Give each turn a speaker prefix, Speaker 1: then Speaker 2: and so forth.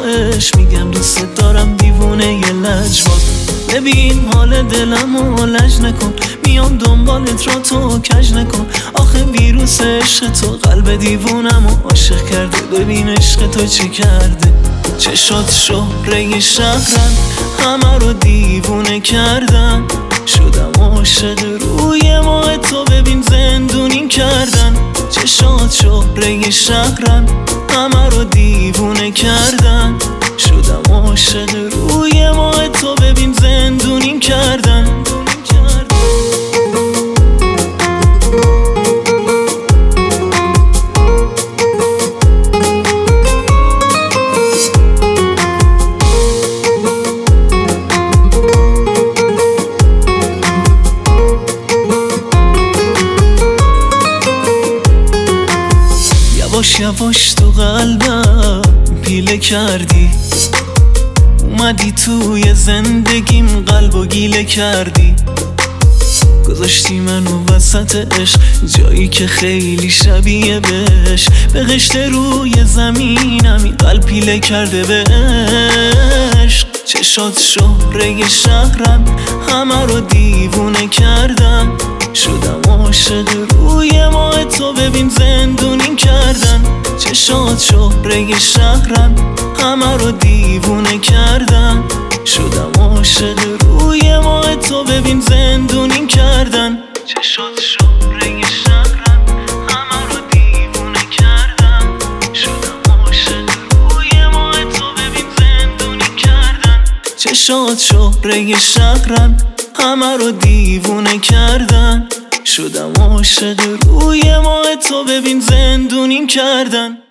Speaker 1: بهش میگم دوست دارم دیوونه یه لجباز. ببین حال دلم و لج نکن، میام دنبالت را تو کج نکن. آخه ویروس عشق تو قلب دیوونم و عاشق کرده. ببین عشق تو چی کرده، چشات شهره شهرن، همه رو دیوونه کردن. شدم عاشق روی ماه تو، ببین زندونیم کردن. چشات شهره شهرن، همه رو دیوونه کردن. شدم عاشق روی ماه تو، ببین زندونیم کردن. یواش یواش تو قلبم پیله کردی، اومدی توی زندگیم قلب و گیله کردی. گذاشتی منو وسط عشق، جایی که خیلی شبیه بهش. به قشت روی زمینم این قلب پیله کرده به عشق. چشات شهره شهرن، همه رو دیوونه کردن. شدم عاشق روی ماه تو، ببین زندونیم کردن. چشات شهره شهرن، همه رو دیوونه کردن. شدم عاشق روی ماه تو، ببین زندونیم کردن. چشات شهره شهرن، همه رو دیوونه کردن. شدم عاشق روی ماه تو، ببین زندونیم کردن. چشات شهره شهرن، همه رو دیوونه کردن. شدم عاشق روی ماه تو، ببین زندونیم کردن.